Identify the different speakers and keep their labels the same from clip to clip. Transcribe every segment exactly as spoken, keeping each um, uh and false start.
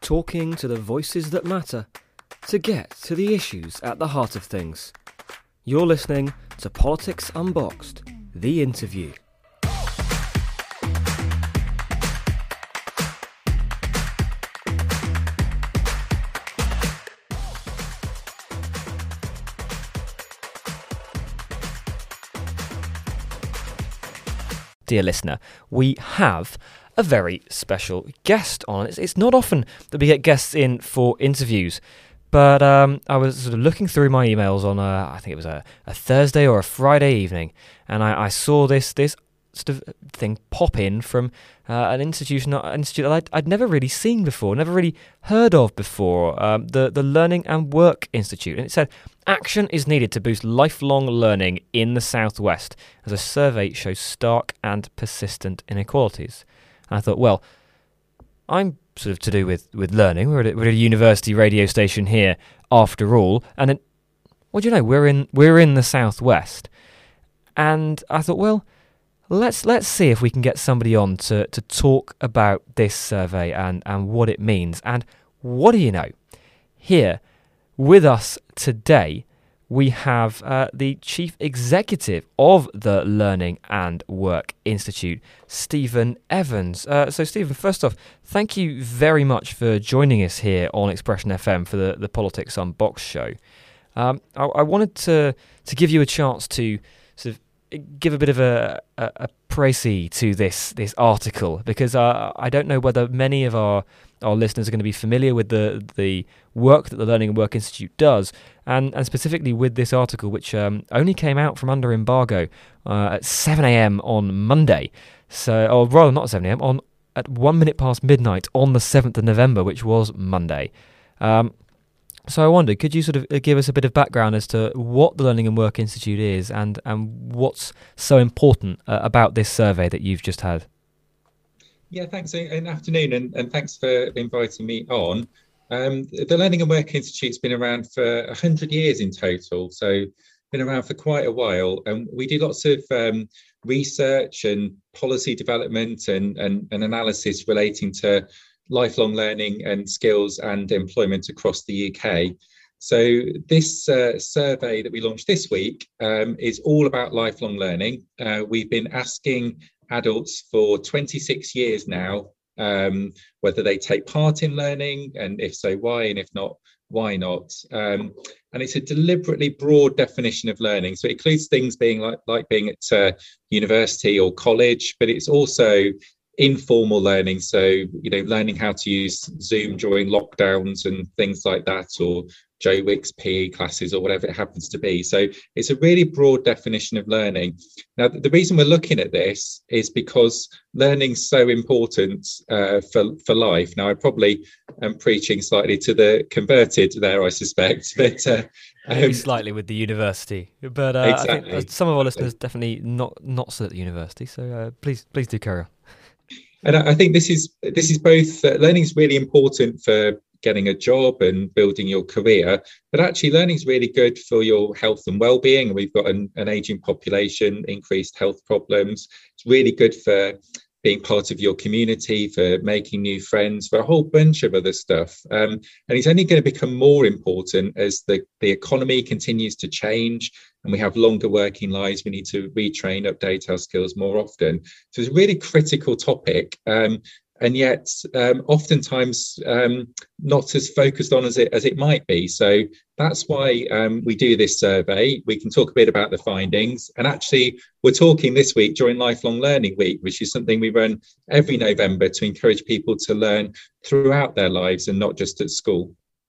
Speaker 1: talking to the voices that matter, to get to the issues at the heart of things. You're listening to Politics Unboxed, the interview. Dear listener, we have a very special guest on. It's, it's not often that we get guests in for interviews, but um, I was sort of looking through my emails on a, I think it was a, a Thursday or a Friday evening, and I, I saw this this sort of thing pop in from uh, an institution, an institute that I'd, I'd never really seen before, never really heard of before, um, the, the Learning and Work Institute. And it said, action is needed to boost lifelong learning in the Southwest, as a survey shows stark and persistent inequalities. And I thought, well, I'm sort of to do with, with learning. We're at, a, we're at a university radio station here, after all. And then, what do you know? We're in we're in the Southwest. And I thought, well, let's let's see if we can get somebody on to, to talk about this survey and, and what it means. And what do you know? Here with us today, we have uh, the Chief Executive of the Learning and Work Institute, Stephen Evans. Uh, so, Stephen, first off, thank you very much for joining us here on Expression F M for the, the Politics Unboxed show. Um, I, I wanted to to give you a chance to sort of give a bit of a, a, a précis to this this article, because uh, I don't know whether many of our our listeners are going to be familiar with the the work that the Learning and Work Institute does, and, and specifically with this article, which um, only came out from under embargo uh, at seven a.m. on Monday. So, or rather not seven a.m., on at one minute past midnight on the seventh of November, which was Monday. Um, so I wondered, could you sort of give us a bit of background as to what the Learning and Work Institute is and, and what's so important uh, about this survey that you've just had?
Speaker 2: Yeah, thanks, and afternoon, and, and thanks for inviting me on. Um, the Learning and Work Institute's been around for one hundred years in total, so been around for quite a while, and we do lots of um, research and policy development and, and, and analysis relating to lifelong learning and skills and employment across the U K. So this uh, survey that we launched this week um, is all about lifelong learning. Uh, we've been asking adults for twenty-six years now um, whether they take part in learning, and if so, why, and if not, why not? Um, and it's a deliberately broad definition of learning. So it includes things being like, like being at uh, university or college, but it's also informal learning, so you know, learning how to use Zoom during lockdowns and things like that, or Joe Wicks P E classes, or whatever it happens to be. So it's a really broad definition of learning. Now, the reason we're looking at this is because learning's so important uh, for for life. Now, I probably am preaching slightly to the converted there, I suspect, but uh,
Speaker 1: maybe
Speaker 2: um,
Speaker 1: slightly with the university, but uh,
Speaker 2: exactly.
Speaker 1: I think some of our listeners definitely not not so at the university. So uh, please please do carry on.
Speaker 2: And I think this is this is both uh, learning is really important for getting a job and building your career, but actually learning is really good for your health and well-being. We've got an, an aging population, increased health problems. It's really good for being part of your community, for making new friends, for a whole bunch of other stuff. Um, and it's only going to become more important as the, the economy continues to change and we have longer working lives. We need to retrain, update our skills more often. So it's a really critical topic. Um, and yet um, oftentimes um, not as focused on as it as it might be. So that's why um, we do this survey. We can talk a bit about the findings. And actually, we're talking this week during Lifelong Learning Week, which is something we run every November to encourage people to learn throughout their lives and not just at school.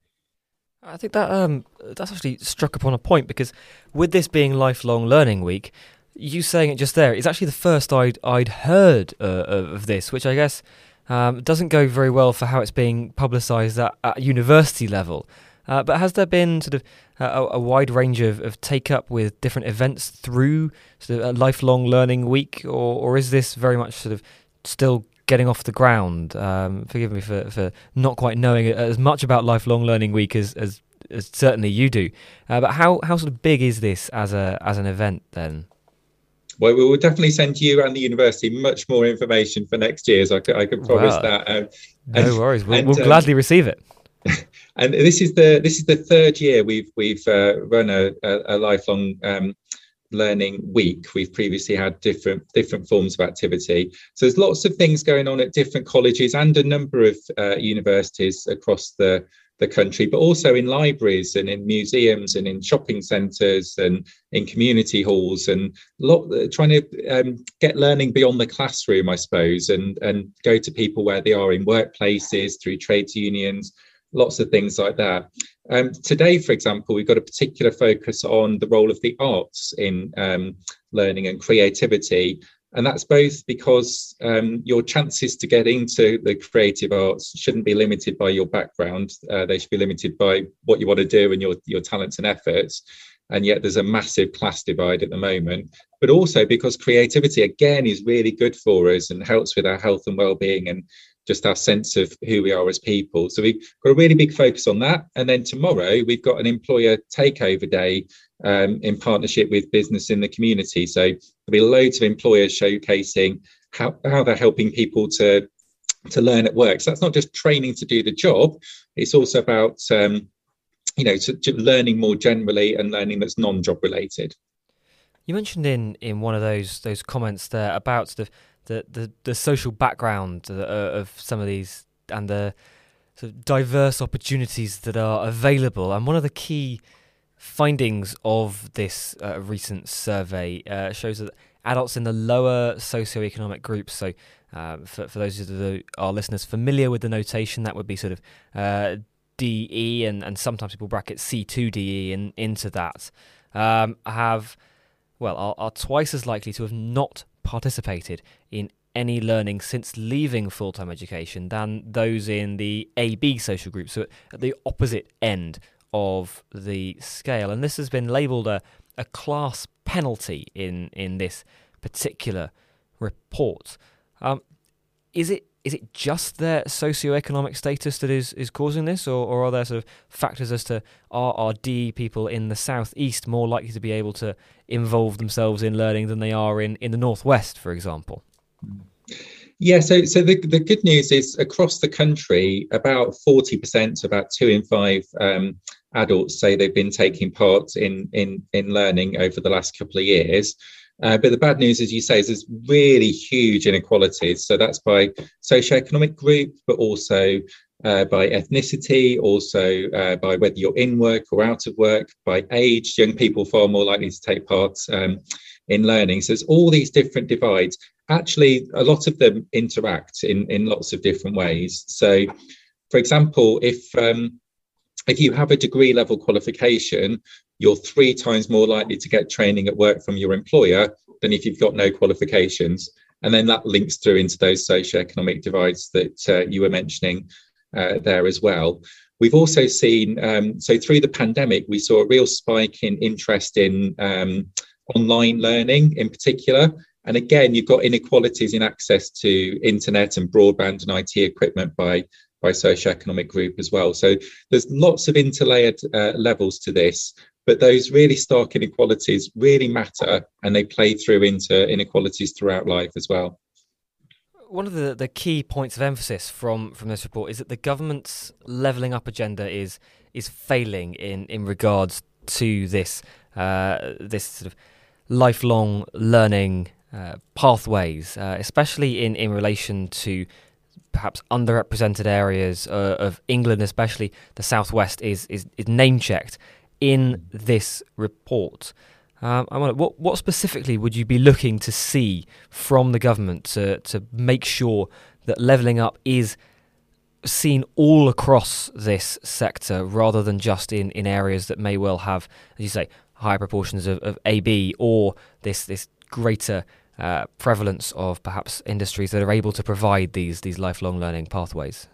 Speaker 1: I think that um, that's actually struck upon a point, because with this being Lifelong Learning Week, you saying it just there, it's actually the first I'd, I'd heard uh, of this, which I guess Um, doesn't go very well for how it's being publicised at, at university level. Uh, but has there been sort of a, a wide range of, of take-up with different events through sort of a Lifelong Learning Week, or, or is this very much sort of still getting off the ground? Um, forgive me for, for not quite knowing as much about Lifelong Learning Week as, as, as certainly you do. Uh, but how, how sort of big is this as a as an event then?
Speaker 2: Well, we will definitely send you and the university much more information for next year, so I can, I can promise
Speaker 1: Well,
Speaker 2: that. Um, and
Speaker 1: no worries. We'll, we'll
Speaker 2: and um,
Speaker 1: gladly receive it.
Speaker 2: and this is the this is the third year we've we've uh, run a, a, a lifelong um, learning week. We've previously had different different forms of activity. So there's lots of things going on at different colleges and a number of uh, universities across the the country, but also in libraries and in museums and in shopping centres and in community halls, and lot, trying to um, get learning beyond the classroom, I suppose, and, and go to people where they are in workplaces, through trades unions, lots of things like that. Um, today, for example, we've got a particular focus on the role of the arts in um, learning and creativity. And that's both because um, your chances to get into the creative arts shouldn't be limited by your background. Uh, they should be limited by what you want to do and your, your talents and efforts. And yet there's a massive class divide at the moment. But also because creativity, again, is really good for us and helps with our health and well-being and just our sense of who we are as people. So we've got a really big focus on that. And then tomorrow, we've got an employer takeover day um, in partnership with Business in the Community. So there'll be loads of employers showcasing how, how they're helping people to, to learn at work. So that's not just training to do the job. It's also about, um, you know, to, to learning more generally and learning that's non-job related.
Speaker 1: You mentioned in, in one of those those comments there about the the, the, the social background of some of these and the sort of diverse opportunities that are available. And one of the key findings of this uh, recent survey uh, shows that adults in the lower socioeconomic groups, so uh, for, for those of our listeners familiar with the notation, that would be sort of uh, D E, and, and sometimes people bracket C two D E in, into that, um, have, well, are, are twice as likely to have not participated in any learning since leaving full-time education than those in the A B social group, so at the opposite end of the scale. And this has been labelled a, a class penalty in, in this particular report. Um, is it is it just their socioeconomic status that is, is causing this, or, or are there sort of factors as to are, are D people in the southeast more likely to be able to involve themselves in learning than they are in, in the northwest, for example?
Speaker 2: Yeah, so so the, the good news is across the country, about forty percent, about two in five um, adults say they've been taking part in, in, in learning over the last couple of years. Uh, but the bad news, as you say, is there's really huge inequalities. So that's by socioeconomic group, but also uh, by ethnicity, also uh, by whether you're in work or out of work, by age. Young people far more likely to take part um, in learning. So there's all these different divides. Actually, a lot of them interact in, in lots of different ways. So, for example, if um, if you have a degree level qualification, you're three times more likely to get training at work from your employer than if you've got no qualifications. And then that links through into those socioeconomic divides that uh, you were mentioning uh, there as well. We've also seen, um, so through the pandemic, we saw a real spike in interest in um, online learning in particular. And again, you've got inequalities in access to internet and broadband and I T equipment by by socioeconomic group as well. So there's lots of interlayered uh, levels to this, but those really stark inequalities really matter, and they play through into inequalities throughout life as well.
Speaker 1: One of the, the key points of emphasis from, from this report is that the government's levelling up agenda is is failing in, in regards to this uh, this sort of lifelong learning uh, pathways, uh, especially in, in relation to perhaps underrepresented areas uh, of England, especially the southwest, is is, is name checked in this report. Um, I wonder, what what specifically would you be looking to see from the government to to make sure that levelling up is seen all across this sector, rather than just in, in areas that may well have, as you say, higher proportions of, of A B, or this this greater Uh, prevalence of perhaps industries that are able to provide these these lifelong learning pathways?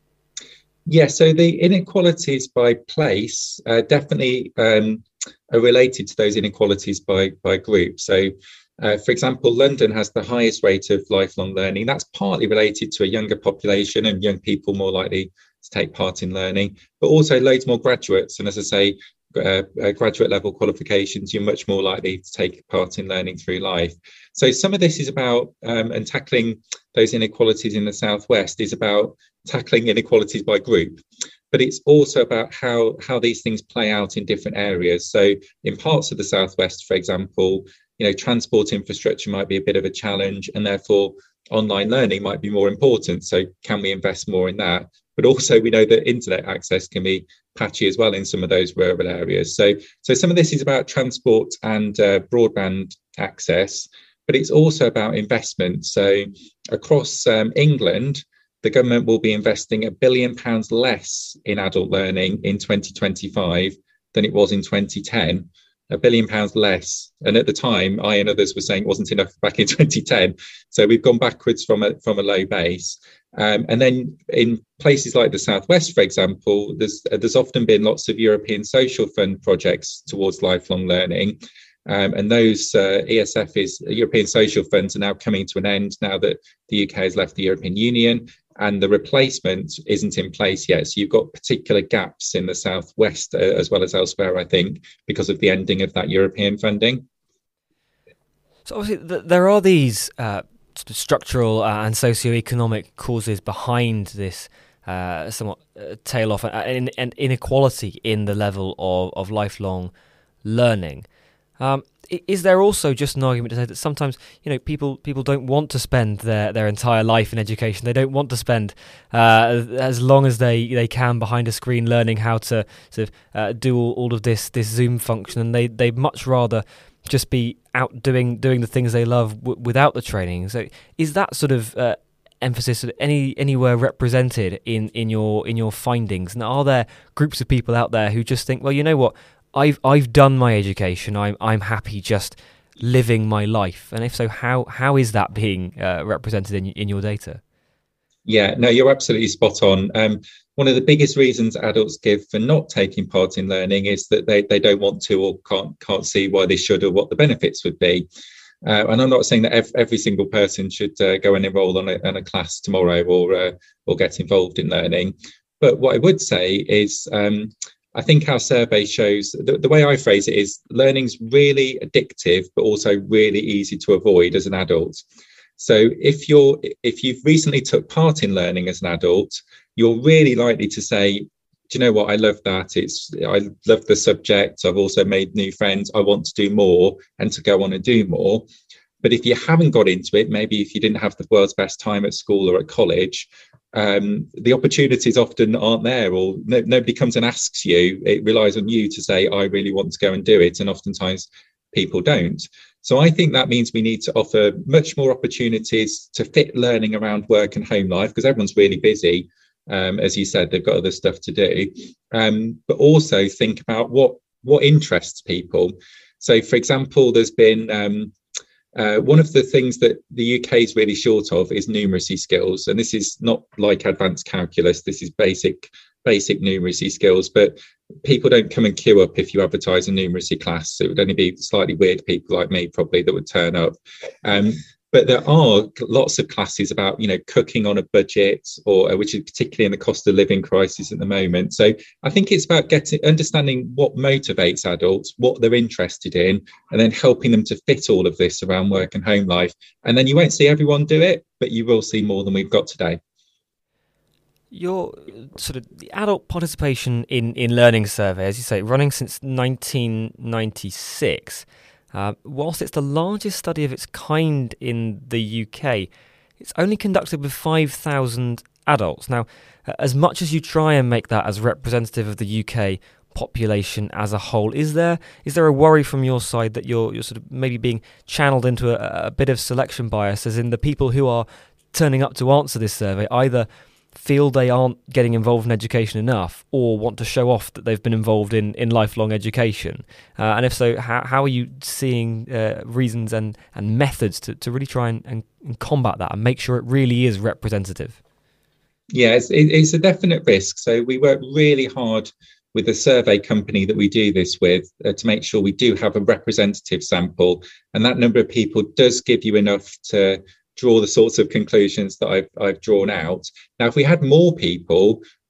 Speaker 2: Yeah, so the inequalities by place uh, definitely um, are related to those inequalities by by group. So, uh, for example, London has the highest rate of lifelong learning. That's partly related to a younger population and young people more likely to take part in learning, but also loads more graduates. And as I say, uh, uh, graduate level qualifications, you're much more likely to take part in learning through life. So some of this is about, um, and tackling those inequalities in the Southwest is about tackling inequalities by group. But it's also about how, how these things play out in different areas. So in parts of the Southwest, for example, you know, transport infrastructure might be a bit of a challenge, and therefore online learning might be more important. So can we invest more in that? But also we know that internet access can be patchy as well in some of those rural areas. So, so some of this is about transport and uh, broadband access, but it's also about investment. So across um, England, the government will be investing a billion pounds less in adult learning in twenty twenty-five than it was in twenty ten. A billion pounds less. And at the time, I and others were saying it wasn't enough back in twenty ten. So we've gone backwards from a from a low base. Um, and then in places like the Southwest, for example, there's there's often been lots of European Social Fund projects towards lifelong learning. Um, and those uh, E S F is European Social Funds are now coming to an end now that the U K has left the European Union, and the replacement isn't in place yet. So you've got particular gaps in the Southwest uh, as well as elsewhere, I think, because of the ending of that European funding.
Speaker 1: So obviously th- there are these uh, sort of structural uh, and socio-economic causes behind this uh, somewhat uh, tail off and, and inequality in the level of, of lifelong learning. Um, is there also just an argument to say that sometimes, you know, people people don't want to spend their, their entire life in education? They don't want to spend uh, as long as they, they can behind a screen learning how to sort of uh, do all, all of this this Zoom function, and they they'd much rather just be out doing doing the things they love w- without the training. So is that sort of uh, emphasis any anywhere represented in, in your in your findings? And are there groups of people out there who just think, well, you know what, I've I've done my education. I'm I'm happy just living my life. And if so, how how is that being uh, represented in in your data?
Speaker 2: Yeah, no, you're absolutely spot on. Um, one of the biggest reasons adults give for not taking part in learning is that they, they don't want to or can't can't see why they should or what the benefits would be. Uh, and I'm not saying that every, every single person should uh, go and enrol on a, on a class tomorrow or uh, or get involved in learning. But what I would say is, um, I think our survey shows, the, the way I phrase it is, learning's really addictive, but also really easy to avoid as an adult. So if you're if you've recently took part in learning as an adult, you're really likely to say, do you know what, I love that. It's I love the subject. I've also made new friends. I want to do more and to go on and do more. But if you haven't got into it, maybe if you didn't have the world's best time at school or at college, um, the opportunities often aren't there, or no, nobody comes and asks you. It relies on you to say, I really want to go and do it. And oftentimes people don't. So I think that means we need to offer much more opportunities to fit learning around work and home life, because everyone's really busy. Um, as you said, they've got other stuff to do. Um, but also think about what, what interests people. So, for example, there's been um, uh, one of the things that the U K is really short of is numeracy skills. And this is not like advanced calculus. This is basic basic numeracy skills, but people don't come and queue up if you advertise a numeracy class. It would only be slightly weird people like me probably that would turn up. Um, but there are lots of classes about, you know, cooking on a budget, or which is particularly in the cost of living crisis at the moment. So I think it's about getting understanding what motivates adults, what they're interested in, and then helping them to fit all of this around work and home life. And then you won't see everyone do it, but you will see more than we've got today.
Speaker 1: Your sort of the adult participation in, in learning survey, as you say, running since nineteen ninety-six, uh, whilst it's the largest study of its kind in the U K, it's only conducted with five thousand adults. Now, as much as you try and make that as representative of the U K population as a whole, is there is there a worry from your side that you're you're sort of maybe being channeled into a, a bit of selection bias, as in the people who are turning up to answer this survey either feel they aren't getting involved in education enough, or want to show off that they've been involved in, in lifelong education? Uh, and if so, how how are you seeing uh, reasons and, and methods to, to really try and, and, and combat that and make sure it really is representative?
Speaker 2: Yeah, it's, it's a definite risk. So we work really hard with the survey company that we do this with uh, to make sure we do have a representative sample. And that number of people does give you enough to draw the sorts of conclusions that I've, I've drawn out. Now, if we had more people, we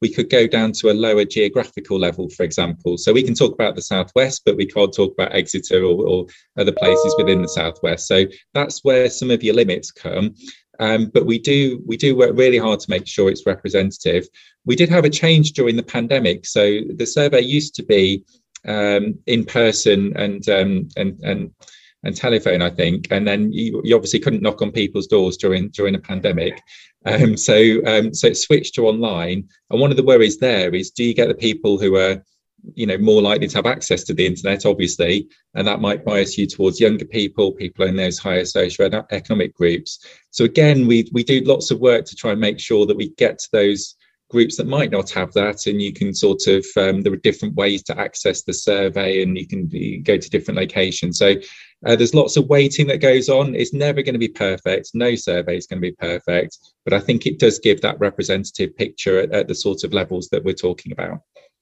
Speaker 2: we could go down to a lower geographical level, for example. So we can talk about the Southwest, but we can't talk about Exeter or, or other places within the Southwest. So that's where some of your limits come. Um, but we do we do work really hard to make sure it's representative. We did have a change during the pandemic. So the survey used to be um, in person and um, and and and telephone, I think, and then you, you obviously couldn't knock on people's doors during during a pandemic. Um, so um, so it switched to online. And one of the worries there is, do you get the people who are, you know, more likely to have access to the internet, obviously, and that might bias you towards younger people, people in those higher socio-economic groups. So again, we we do lots of work to try and make sure that we get to those groups that might not have that, and you can sort of um, there are different ways to access the survey, and you can you go to different locations. So uh, there's lots of weighting that goes on. It's never going to be perfect. No survey is going to be perfect, but I think it does give that representative picture at, at the sort of levels that we're talking about.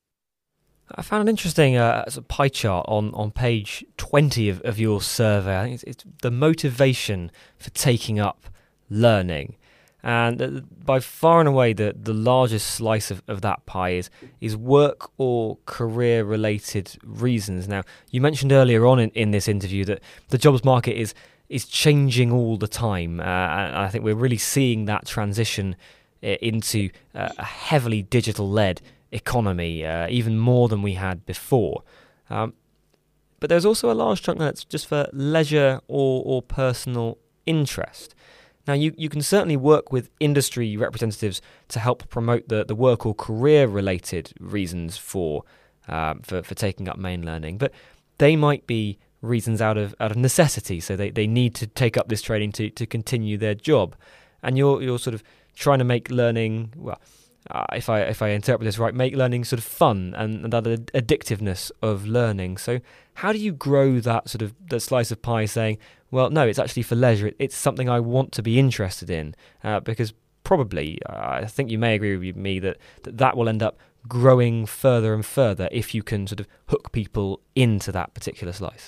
Speaker 1: I found an interesting uh, pie chart on, on page twenty of, of your survey. I think it's, it's the motivation for taking up learning. And uh, by far and away, the, the largest slice of, of that pie is, is work or career-related reasons. Now, you mentioned earlier on in, in this interview that the jobs market is is changing all the time. Uh, and I think we're really seeing that transition uh, into uh, a heavily digital-led economy, uh, even more than we had before. Um, but there's also a large chunk that's just for leisure or, or personal interest. Now, you, you can certainly work with industry representatives to help promote the, the work or career-related reasons for, um, for for taking up main learning, but they might be reasons out of out of necessity, so they, they need to take up this training to, to continue their job. And you're you're sort of trying to make learning, well, uh, if I if I interpret this right, make learning sort of fun and, and that ad- addictiveness of learning. So how do you grow that sort of that slice of pie, saying, well, no, it's actually for leisure. It's something I want to be interested in, uh, because probably, uh, I think you may agree with me that, that that will end up growing further and further if you can sort of hook people into that particular slice.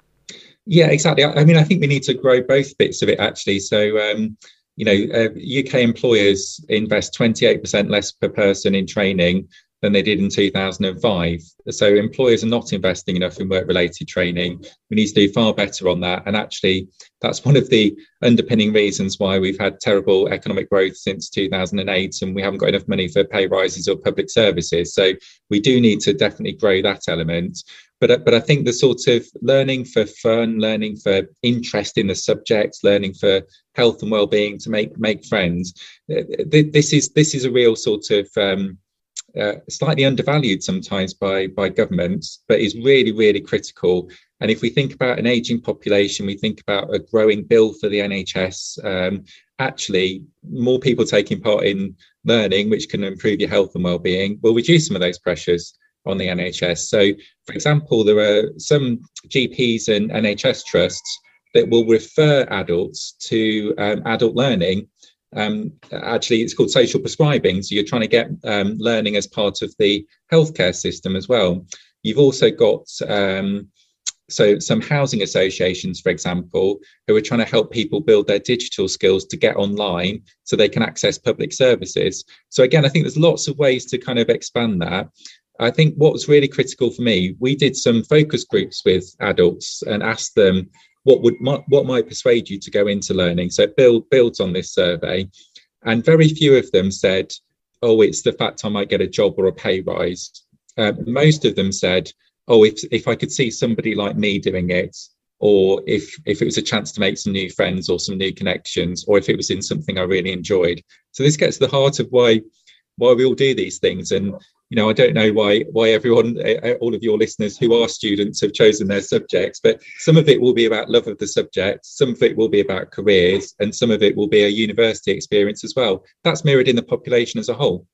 Speaker 2: Yeah, exactly. I mean, I think we need to grow both bits of it, actually. So, um, you know, uh, U K employers invest twenty-eight percent less per person in training than they did in two thousand five. So employers are not investing enough in work-related training. We need to do far better on that. And actually, that's one of the underpinning reasons why we've had terrible economic growth since two thousand eight, and we haven't got enough money for pay rises or public services. So we do need to definitely grow that element. But, but I think the sort of learning for fun, learning for interest in the subject, learning for health and well-being, to make make friends, this is this is a real sort of um, Uh, slightly undervalued sometimes by by governments, but is really, really critical. And if we think about an aging population, we think about a growing bill for the N H S, um, actually more people taking part in learning, which can improve your health and well-being, will reduce some of those pressures on the N H S. So, for example, there are some G Ps and N H S trusts that will refer adults to um, adult learning. Um, actually, it's called social prescribing. So you're trying to get um, learning as part of the healthcare system as well. You've also got um, so some housing associations, for example, who are trying to help people build their digital skills to get online so they can access public services. So again, I think there's lots of ways to kind of expand that. I think what was really critical for me, we did some focus groups with adults and asked them, what would what might persuade you to go into learning? So it build, builds on this survey, and very few of them said, oh, it's the fact I might get a job or a pay rise. Uh, most of them said, oh, if if I could see somebody like me doing it, or if if it was a chance to make some new friends or some new connections, or if it was in something I really enjoyed. So this gets to the heart of why why we all do these things. And you know, I don't know why why everyone, all of your listeners who are students, have chosen their subjects, but some of it will be about love of the subject, some of it will be about careers, and some of it will be a university experience as well. That's mirrored in the population as a whole.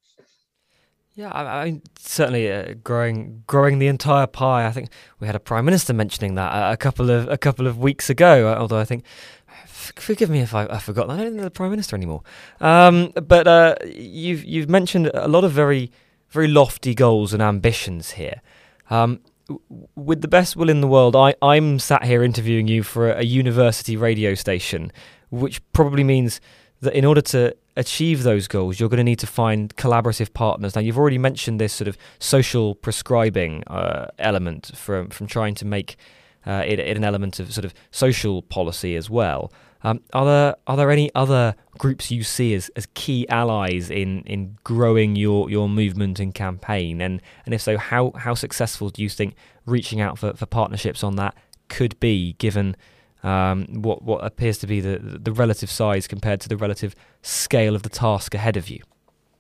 Speaker 1: Yeah, I mean, certainly uh, growing growing the entire pie. I think we had a Prime Minister mentioning that a couple of a couple of weeks ago, although I think, forgive me if I, I forgot, I don't know the Prime Minister anymore. Um, but uh, you've you've mentioned a lot of very very lofty goals and ambitions here. Um, with the best will in the world, I, I'm sat here interviewing you for a, a university radio station, which probably means that in order to achieve those goals, you're going to need to find collaborative partners. Now, you've already mentioned this sort of social prescribing uh, element from from trying to make uh, it, it an element of sort of social policy as well. Um, are there are there any other groups you see as, as key allies in, in growing your, your movement and campaign? And and if so, how how successful do you think reaching out for, for partnerships on that could be, given um, what what appears to be the the relative size compared to the relative scale of the task ahead of you?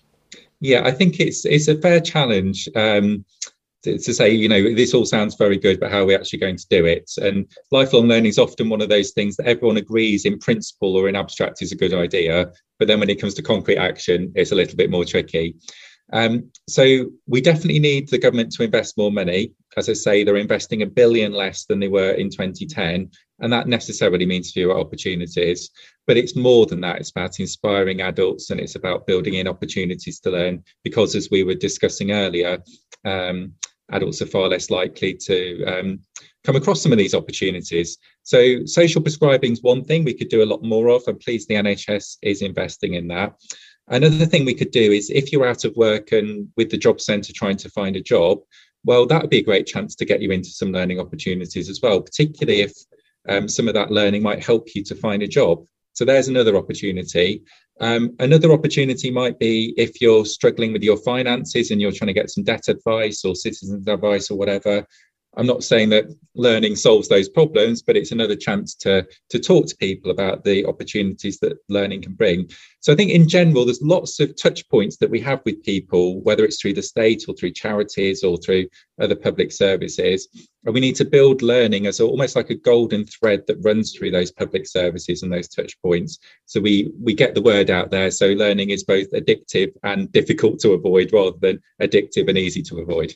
Speaker 2: Yeah, I think it's it's a fair challenge. Um, To, to say, you know, this all sounds very good, but how are we actually going to do it? And lifelong learning is often one of those things that everyone agrees in principle or in abstract is a good idea. But then when it comes to concrete action, it's a little bit more tricky. Um, so we definitely need the government to invest more money. As I say, they're investing a billion less than they were in twenty ten. And that necessarily means fewer opportunities. But it's more than that. It's about inspiring adults, and it's about building in opportunities to learn. Because as we were discussing earlier, um, adults are far less likely to um, come across some of these opportunities. So social prescribing is one thing we could do a lot more of. I'm pleased the N H S is investing in that. Another thing we could do is, if you're out of work and with the job centre trying to find a job, well, that would be a great chance to get you into some learning opportunities as well, particularly if um, some of that learning might help you to find a job. So there's another opportunity. Um, another opportunity might be if you're struggling with your finances and you're trying to get some debt advice or citizens advice or whatever. I'm not saying that learning solves those problems, but it's another chance to, to talk to people about the opportunities that learning can bring. So I think in general, there's lots of touch points that we have with people, whether it's through the state or through charities or through other public services. And we need to build learning as almost like a golden thread that runs through those public services and those touch points. So we, we get the word out there. So learning is both addictive and difficult to avoid, rather than addictive and easy to avoid.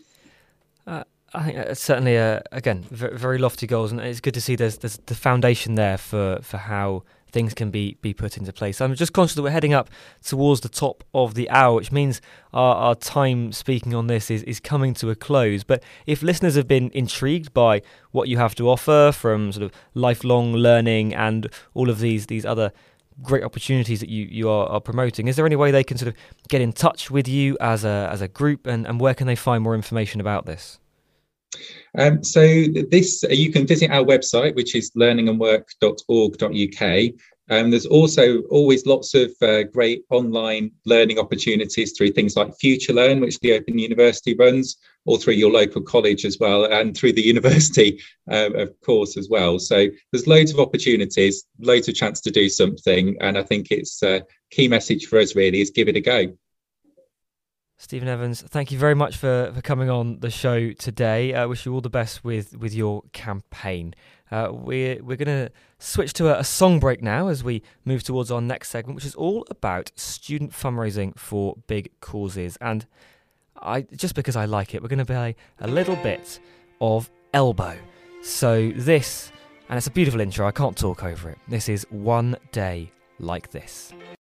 Speaker 1: Uh, I think it's certainly, uh, again, very, very lofty goals, and it's good to see there's, there's the foundation there for, for how things can be, be put into place. I'm just conscious that we're heading up towards the top of the hour, which means our, our time speaking on this is, is coming to a close. But if listeners have been intrigued by what you have to offer, from sort of lifelong learning and all of these these other great opportunities that you, you are, are promoting, is there any way they can sort of get in touch with you as a as a group, and, and where can they find more information about this?
Speaker 2: Um, so this, you can visit our website, which is learning and work dot org dot U K. Um, there's also always lots of uh, great online learning opportunities through things like FutureLearn, which the Open University runs, or through your local college as well, and through the university, um, of course, as well. So there's loads of opportunities, loads of chance to do something. And I think it's a key message for us really is give it a go.
Speaker 1: Stephen Evans, thank you very much for, for coming on the show today. I uh, wish you all the best with, with your campaign. Uh, we're we're going to switch to a, a song break now as we move towards our next segment, which is all about student fundraising for big causes. And I just because I like it, we're going to play a little bit of Elbow. So this, and it's a beautiful intro, I can't talk over it. This is One Day Like This.